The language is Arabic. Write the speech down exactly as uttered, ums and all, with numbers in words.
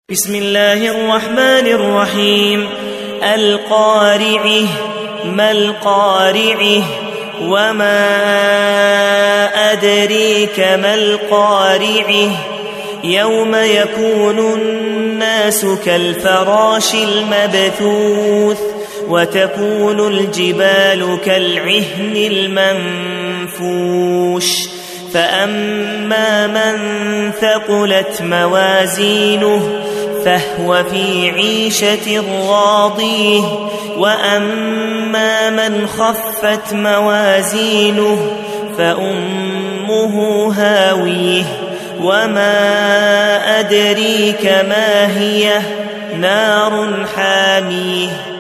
بسم الله الرحمن الرحيم. القارعة. ما القارعة؟ وما أدريك ما القارعة؟ يوم يكون الناس كالفراش المبثوث وتكون الجبال كالعهن المنفوش فأما من ثقلت موازينه فهو في عيشة راضية وأما من خفت موازينه فأمه هاوية وما أدريك ما هي؟ نار حامية.